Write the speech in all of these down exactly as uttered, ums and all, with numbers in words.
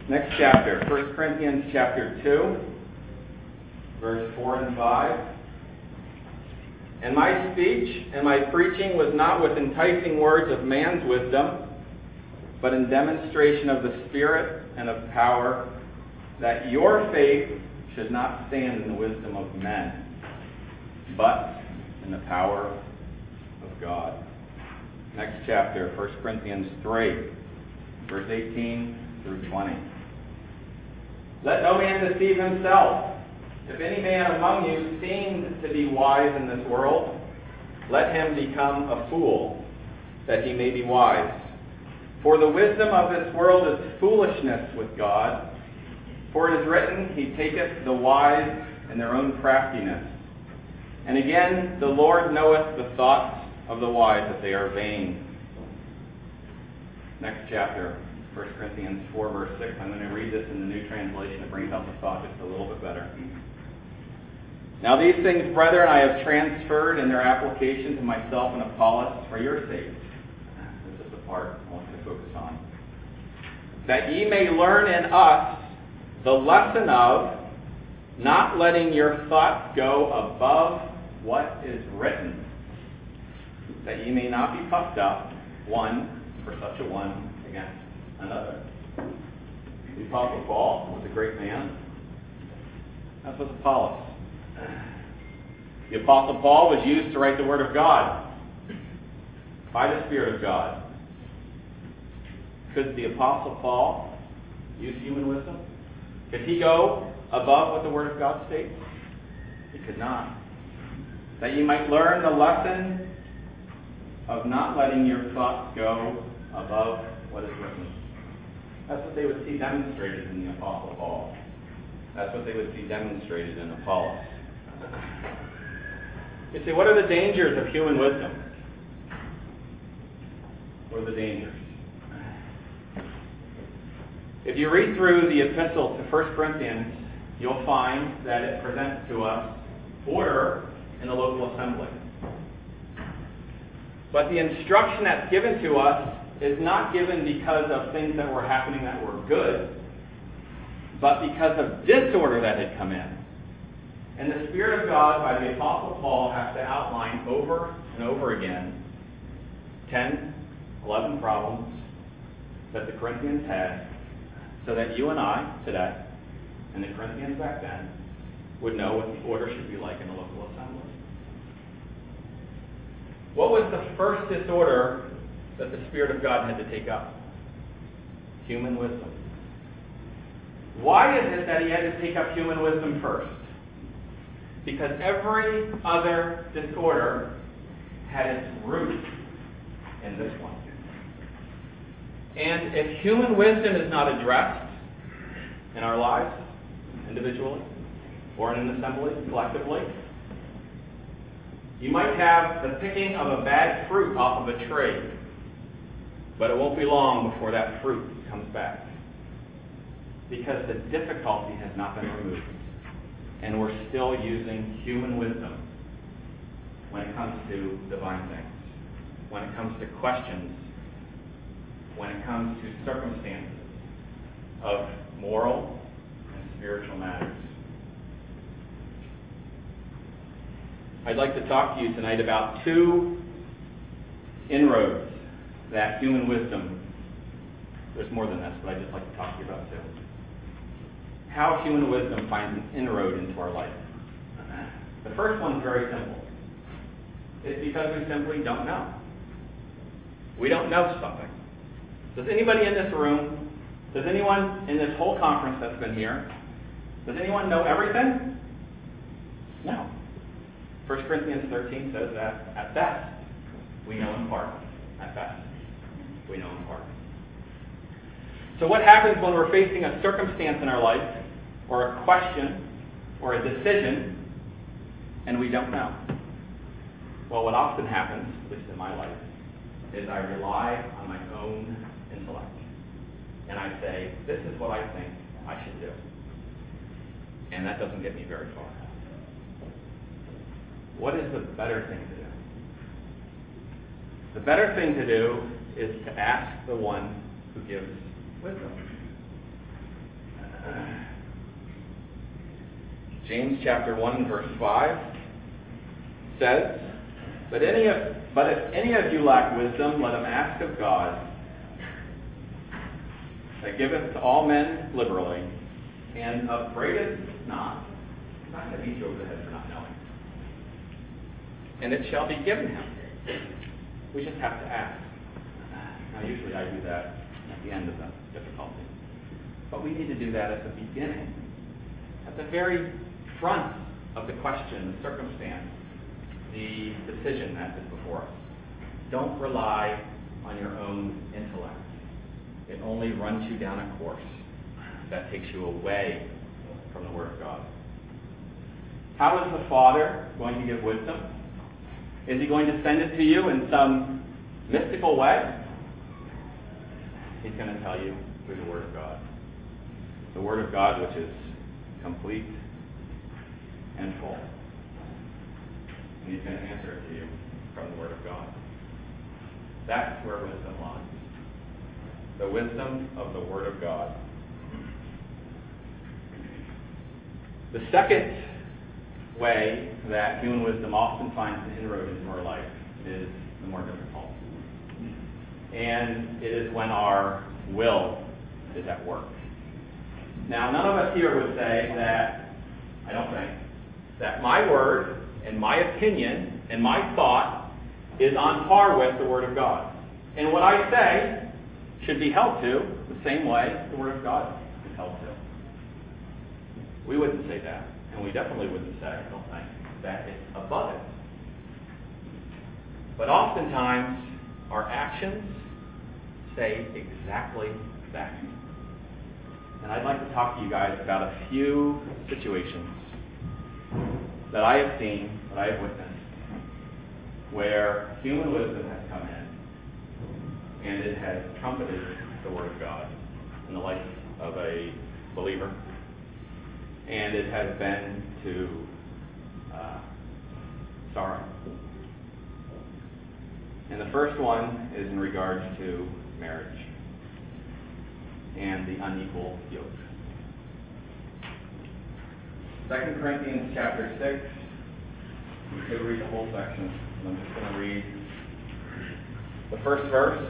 Next chapter, First Corinthians chapter two, verse four and five. And my speech and my preaching was not with enticing words of man's wisdom, but in demonstration of the Spirit and of power, that your faith should not stand in the wisdom of men, but in the power of God. Next chapter, First Corinthians three, verse eighteen through twenty. Let no man deceive himself. If any man among you seems to be wise in this world, let him become a fool, that he may be wise. For the wisdom of this world is foolishness with God. For it is written, He taketh the wise in their own craftiness. And again, the Lord knoweth the thoughts of the wise, that they are vain. Next chapter, First Corinthians four, verse six. I'm going to read this in the New Translation. It brings out the thought just a little bit better. Now these things, brethren, I have transferred in their application to myself and Apollos for your sake. This is the part I want you to focus on. That ye may learn in us the lesson of not letting your thoughts go above what is written, that ye may not be puffed up, one for such a one against another. The Apostle Paul was a great man. That's what Apollos. The Apostle Paul was used to write the Word of God by the Spirit of God. Could the Apostle Paul use human wisdom? Could he go above what the Word of God states? He could not. That you might learn the lesson of not letting your thoughts go above what is written. That's what they would see demonstrated in the Apostle Paul. That's what they would see demonstrated in Apollos. You see, what are the dangers of human wisdom? What are the dangers? If you read through the epistle to First Corinthians, you'll find that it presents to us order in the local assembly. But the instruction that's given to us is not given because of things that were happening that were good, but because of disorder that had come in. And the Spirit of God, by the Apostle Paul, has to outline over and over again ten, eleven problems that the Corinthians had, so that you and I today, and the Corinthians back then, would know what the order should be like in a local assembly. What was the first disorder that the Spirit of God had to take up? Human wisdom. Why is it that he had to take up human wisdom first? Because every other disorder had its root in this one. And if human wisdom is not addressed in our lives, individually, or in an assembly, collectively, you might have the picking of a bad fruit off of a tree, but it won't be long before that fruit comes back. Because the difficulty has not been removed. And we're still using human wisdom when it comes to divine things, when it comes to questions, when it comes to circumstances of moral and spiritual matters. I'd like to talk to you tonight about two inroads that human wisdom, there's more than this, but I'd just like to talk to you about two. How human wisdom finds an inroad into our life. The first one's very simple. It's because we simply don't know. We don't know something. Does anybody in this room, does anyone in this whole conference that's been here, does anyone know everything? No. First Corinthians thirteen says that at best, we know in part. At best, we know in part. So what happens when we're facing a circumstance in our life, or a question, or a decision, and we don't know? Well, what often happens, at least in my life, is I rely on my own intellect. And I say, this is what I think I should do. And that doesn't get me very far. What is the better thing to do? The better thing to do is to ask the one who gives wisdom. James chapter one, verse five says, But any of, but if any of you lack wisdom, let him ask of God, that giveth to all men liberally, and upbraideth not. He's not going to beat you over the head for not knowing. And it shall be given him. We just have to ask. Now, usually I do that at the end of the difficulty. But we need to do that at the beginning. At the very front of the question, the circumstance, the decision that is before us. Don't rely on your own intellect. It only runs you down a course that takes you away from the Word of God. How is the Father going to give wisdom? Is he going to send it to you in some mystical way? He's going to tell you through the Word of God. The Word of God, which is complete and full. And he's going to answer it to you from the Word of God. That's where wisdom lies. The wisdom of the Word of God. The second way that human wisdom often finds an inroad into our life is the more difficult. And it is when our will is at work. Now, none of us here would say that, I don't think, that my word and my opinion and my thought is on par with the Word of God. And what I say should be held to the same way the Word of God is held to. We wouldn't say that. And we definitely wouldn't say, I don't think, that it's above it. But oftentimes, our actions say exactly that. And I'd like to talk to you guys about a few situations that I have seen, that I have witnessed, where human wisdom has come in and it has trumpeted the Word of God in the life of a believer. And it has been to uh, sorrow. And the first one is in regards to marriage and the unequal yoke. Second Corinthians chapter six, we could read the whole section. I'm just going to read the first verse.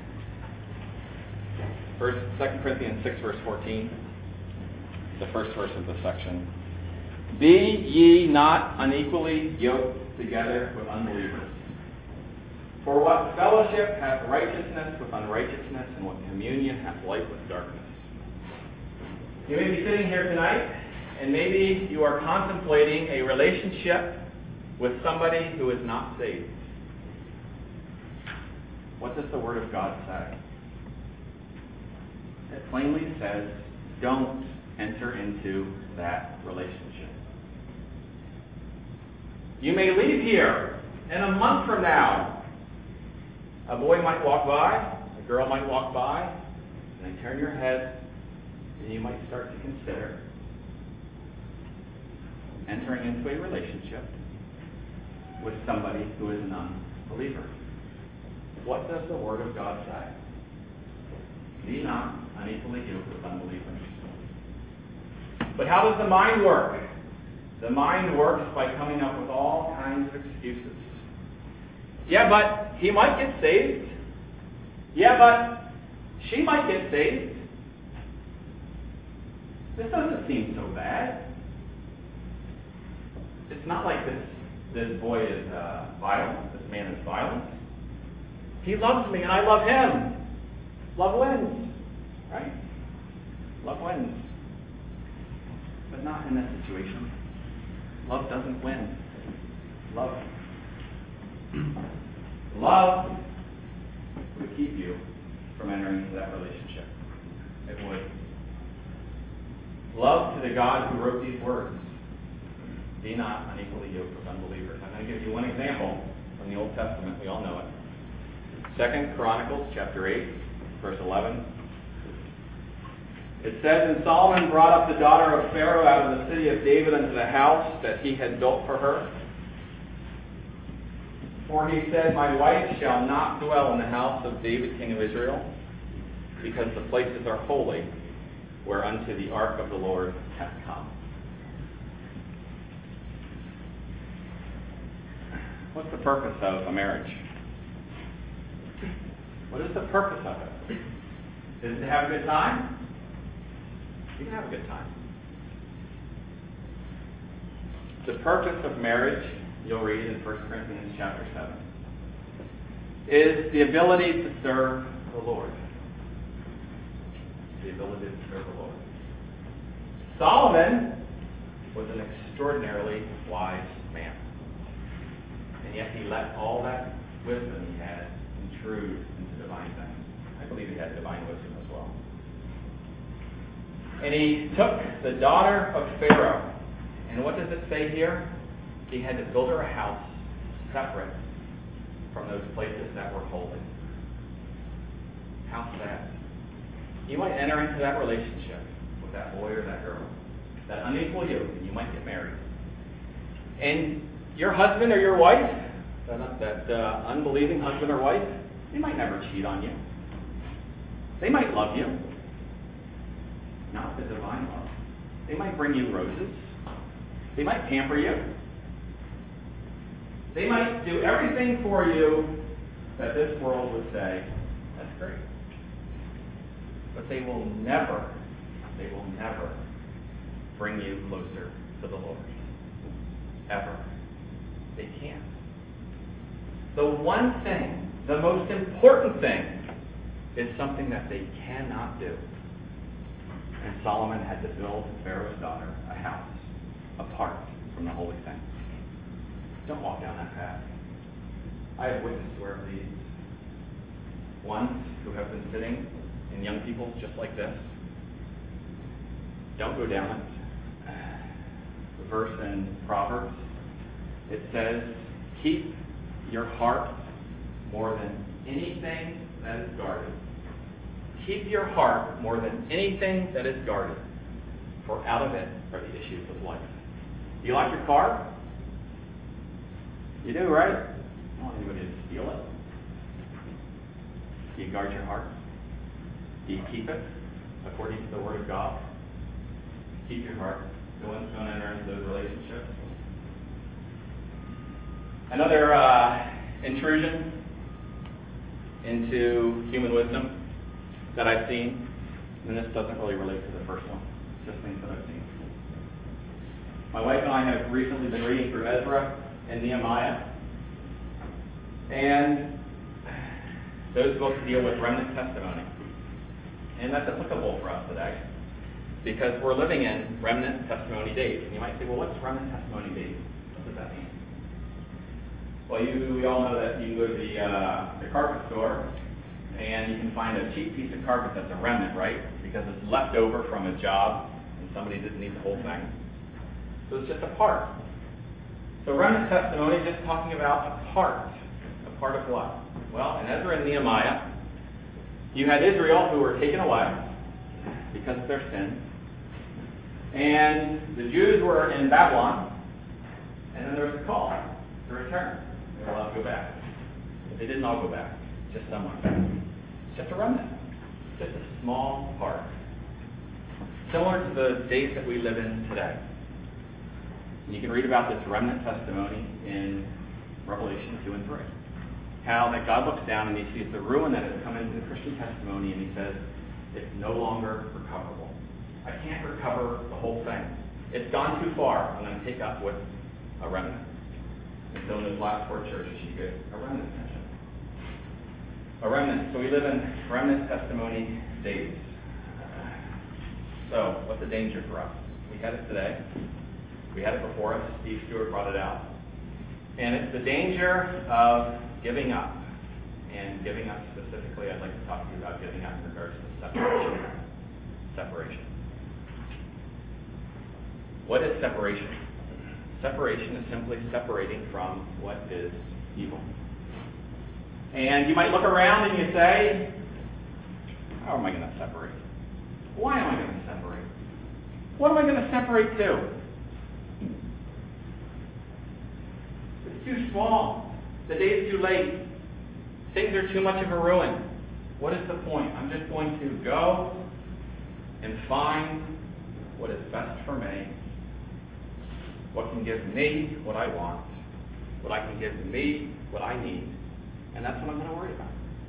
First, Second Corinthians six, verse fourteen. The first verse of the section. Be ye not unequally yoked together with unbelievers. For what fellowship hath righteousness with unrighteousness, and what communion hath light with darkness? You may be sitting here tonight, and maybe you are contemplating a relationship with somebody who is not saved. What does the Word of God say? It plainly says, don't enter into that relationship. You may leave here, and a month from now, a boy might walk by, a girl might walk by, and they turn your head, and you might start to consider entering into a relationship with somebody who is an unbeliever. What does the Word of God say? Be not unequally yoked with unbelievers. But how does the mind work? The mind works by coming up with all kinds of excuses. Yeah, but he might get saved. Yeah, but she might get saved. This doesn't seem so bad. It's not like this, this boy is uh, violent. This man is violent. He loves me and I love him. Love wins. Right? Love wins. But not in this situation. Love doesn't win. Love. Love would keep you from entering into that relationship. It would. Love to the God who wrote these words. Be not unequally yoked with unbelievers. I'm going to give you one example from the Old Testament. We all know it. Second Chronicles chapter eight, verse eleven. It says, And Solomon brought up the daughter of Pharaoh out of the city of David unto the house that he had built for her. For he said, My wife shall not dwell in the house of David king of Israel, because the places are holy, whereunto the ark of the Lord hath come. What's the purpose of a marriage? What is the purpose of it? Is it to have a good time? You can have a good time. The purpose of marriage, you'll read in First Corinthians chapter seven, is the ability to serve the Lord. The ability to serve the Lord. Solomon was an extraordinarily wise man. And yet he let all that wisdom he had intrude into divine things. I believe he had divine wisdom as well. And he took the daughter of Pharaoh. And what does it say here? He had to build her a house separate from those places that were holy. How sad. You might enter into that relationship with that boy or that girl, that unequal yoke, and you might get married. And your husband or your wife, that, that uh, unbelieving husband or wife, they might never cheat on you. They might love you. Not the divine love. They might bring you roses. They might pamper you. They might do everything for you that this world would say, that's great. But they will never, they will never bring you closer to the Lord. Ever. They can't. The one thing, the most important thing, is something that they cannot do. And Solomon had to build Pharaoh's daughter a house apart from the holy things. Don't walk down that path. I have witnessed where it leads. Ones who have been sitting in young people just like this. Don't go down it. The verse in Proverbs, it says, keep your heart more than anything that is guarded. Keep your heart more than anything that is guarded, for out of it are the issues of life. Do you like your car? You do, right? You don't want anybody to steal it. Do you guard your heart? Do you keep it according to the Word of God? Keep your heart. Don't enter into those relationships. Another uh, intrusion into human wisdom that I've seen, and this doesn't really relate to the first one, it's just things that I've seen. My wife and I have recently been reading through Ezra and Nehemiah, and those books deal with remnant testimony. And that's applicable for us today, because we're living in remnant testimony days. And you might say, well, what's remnant testimony days? What does that mean? Well, you, we all know that you can go to the, uh, the carpet store, and you can find a cheap piece of carpet that's a remnant, right? Because it's left over from a job, and somebody didn't need the whole thing. So it's just a part. So remnant testimony is just talking about a part. A part of what? Well, in Ezra and Nehemiah, you had Israel who were taken away because of their sin. And the Jews were in Babylon. And then there was a call to return. They were allowed to go back. But they didn't all go back. Just some went back. It's just a remnant. Just a small part. Similar to the days that we live in today. And you can read about this remnant testimony in Revelation two and three. How that God looks down and he sees the ruin that has come into the Christian testimony, and he says, it's no longer recoverable. I can't recover the whole thing. It's gone too far. I'm going to take up with a remnant. And so in those last four churches, you get a remnant mentioned. A remnant. So we live in remnant testimony days. So what's the danger for us? We had it today. We had it before us. Steve Stewart brought it out. And it's the danger of giving up. And giving up specifically, I'd like to talk to you about giving up in regards to separation. Separation. What is separation? Separation is simply separating from what is evil. And you might look around and you say, how am I going to separate? Why am I going to separate? What am I going to separate to? It's too small. The day is too late. Things are too much of a ruin. What is the point? I'm just going to go and find what is best for me, what can give me what I want, what I can give me what I need, and that's what I'm going to worry about.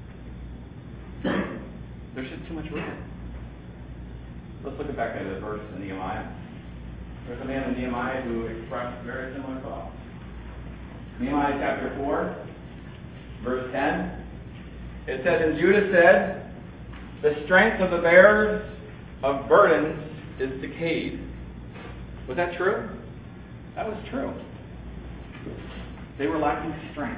There's just too much room. Let's look back at a verse in Nehemiah. There's a man in Nehemiah who expressed very similar thoughts. Nehemiah chapter four, verse ten. It said, "And Judah said, the strength of the bearers of burdens is decayed." Was that true? That was true. They were lacking strength.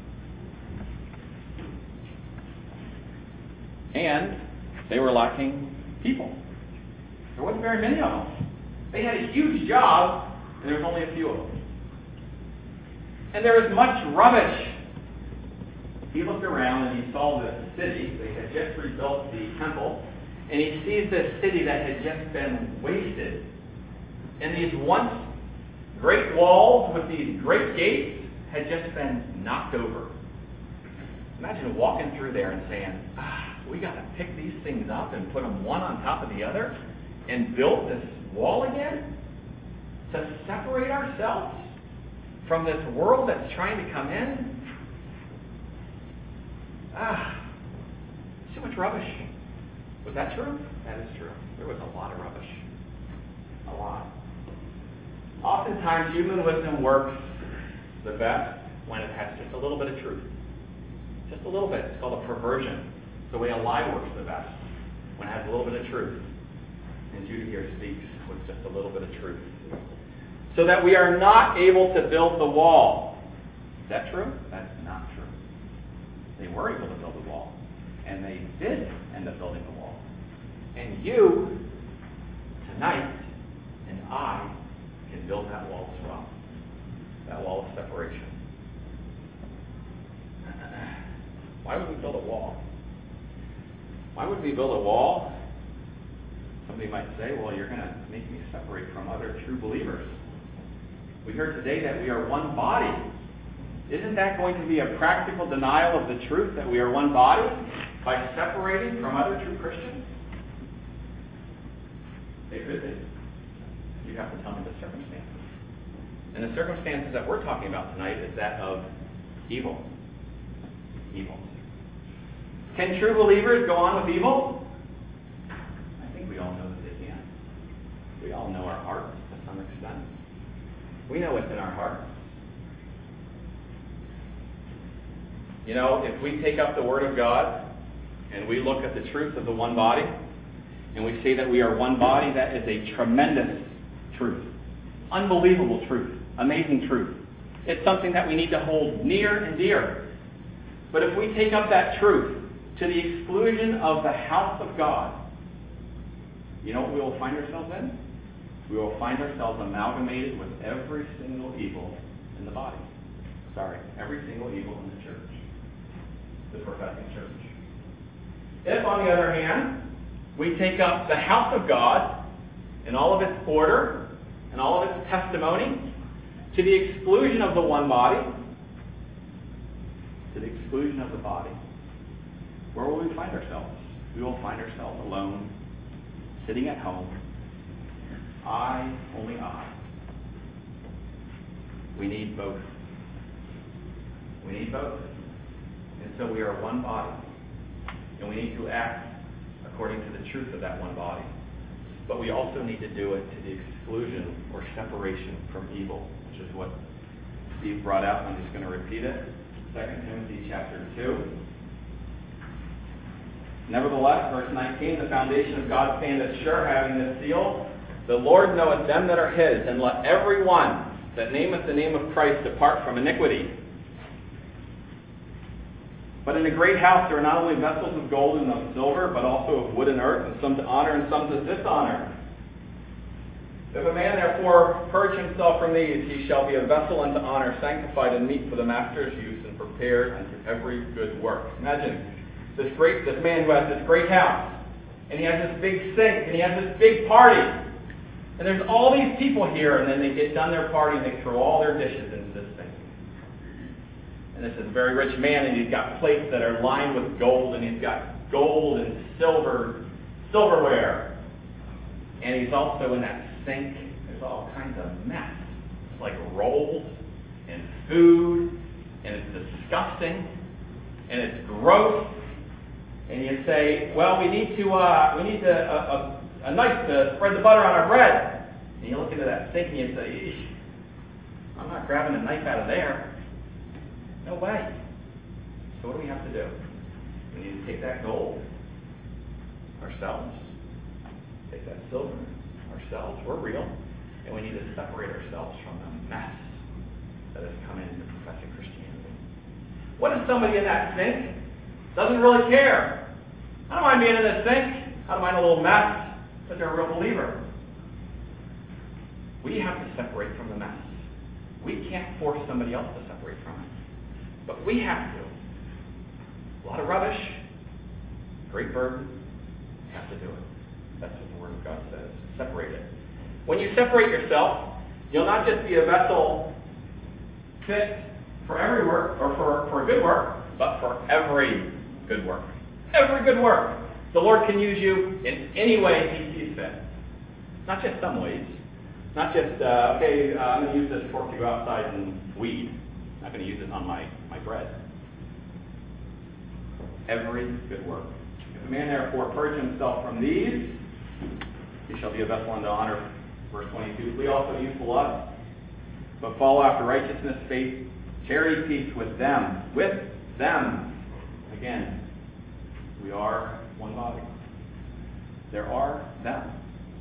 And they were lacking people. There wasn't very many of them. They had a huge job, and there was only a few of them. And there was much rubbish. He looked around and he saw this city. They had just rebuilt the temple. And he sees this city that had just been wasted. And these once great walls with these great gates had just been knocked over. Imagine walking through there and saying, ah, we got to pick these things up and put them one on top of the other and build this wall again to separate ourselves from this world that's trying to come in. Ah, so much rubbish. Was that true? That is true. There was a lot of rubbish. A lot. Oftentimes, human wisdom works the best when it has just a little bit of truth. Just a little bit. It's called a perversion. It's the way a lie works the best, when it has a little bit of truth. And Judah here speaks with just a little bit of truth. So that we are not able to build the wall. Is that true? That's not true. They were able to build the wall. And they did end up building the wall. And you, tonight, and I, can build that wall as well. That wall of separation. Why would we build a wall? Why would we build a wall? Somebody might say, well, you're going to make me separate from other true believers. We heard today that we are one body. Isn't that going to be a practical denial of the truth that we are one body by separating from other true Christians? It could be. You have to tell me the circumstances. And the circumstances that we're talking about tonight is that of evil. Evil. Can true believers go on with evil? I think we all know that they can. We all know our hearts to some extent. We know what's in our hearts. You know, if we take up the Word of God and we look at the truth of the one body, and we say that we are one body, that is a tremendous truth. Unbelievable truth. Amazing truth. It's something that we need to hold near and dear. But if we take up that truth to the exclusion of the house of God, you know what we will find ourselves in? We will find ourselves amalgamated with every single evil in the body. Sorry, every single evil in the church. The professing church. If, on the other hand, we take up the house of God in all of its order and all of its testimony to the exclusion of the one body, to the exclusion of the body, where will we find ourselves? We will find ourselves alone, sitting at home. I, only I. We need both. We need both. And so we are one body. And we need to act according to the truth of that one body. But we also need to do it to the exclusion or separation from evil, which is what Steve brought out. I'm just going to repeat it. Second Timothy chapter two. Nevertheless, verse nineteen, the foundation of God standeth sure, having this seal. The Lord knoweth them that are his, and let every one that nameth the name of Christ depart from iniquity. But in a great house there are not only vessels of gold and of silver, but also of wood and earth, and some to honor and some to dishonor. If a man therefore purge himself from these, he shall be a vessel unto honor, sanctified and meet for the master's use, and prepared unto every good work. Imagine this great this man who has this great house, and he has this big sink, and he has this big party. And there's all these people here, and then they get done their party, and they throw all their dishes into this thing. And this is a very rich man, and he's got plates that are lined with gold, and he's got gold and silver, silverware. And he's also in that sink. There's all kinds of mess. It's like rolls and food, and it's disgusting, and it's gross. And you say, well, we need to, uh, we need to, uh, a, a knife to spread the butter on our bread. And you look into that sink and you say, eesh, I'm not grabbing a knife out of there. No way. So what do we have to do? We need to take that gold ourselves, take that silver ourselves, we're real, and we need to separate ourselves from the mess that has come into professing Christianity. What if somebody in that sink doesn't really care? I don't mind being in this sink. I don't mind a little mess, but they're a real believer. We have to separate from the mess. We can't force somebody else to separate from it, but we have to. A lot of rubbish, great burden, have to do it. That's what the Word of God says. Separate it. When you separate yourself, you'll not just be a vessel fit for every work, or for, for good work, but for every good work. Every good work. The Lord can use you in any way He sees fit. Not just some ways. Not just, uh, okay, uh, I'm going to use this fork to go outside and weed. I'm not going to use it on my, my bread. Every good work. If a man therefore purge himself from these, he shall be a vessel unto honor. Verse twenty-two, flee also youthful lusts, but follow after righteousness, faith, charity, peace with them. With them. Again, we are one body. There are them.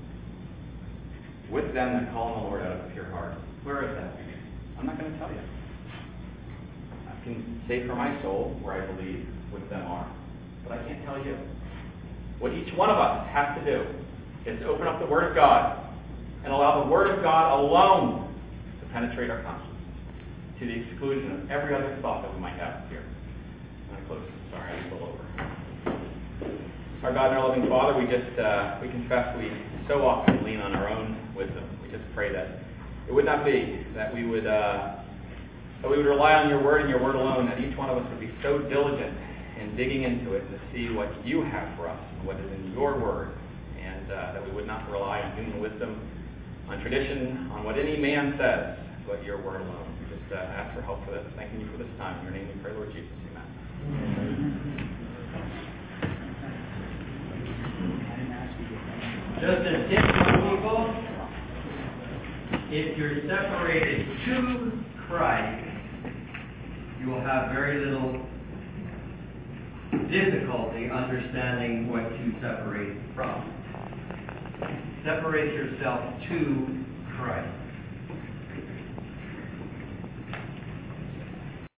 With them that call on the Lord out of a pure heart. Where is that? I'm not going to tell you. I can say for my soul where I believe with them are. But I can't tell you. What each one of us has to do is to open up the Word of God and allow the Word of God alone to penetrate our conscience to the exclusion of every other thought that we might have here. I'm close. Sorry, I'm a little over. Our God and our loving Father, we just uh, we confess we so often lean on our own wisdom. We just pray that it would not be that we would uh, that we would rely on your Word and your Word alone. That each one of us would be so diligent in digging into it to see what you have for us and what is in your Word, and uh, that we would not rely on human wisdom, on tradition, on what any man says, but your Word alone. We just uh, ask for help for this. Thanking you for this time. In your name we pray, Lord Jesus. Amen. Just a tip for people, if you're separated to Christ, you will have very little difficulty understanding what you separate from. Separate yourself to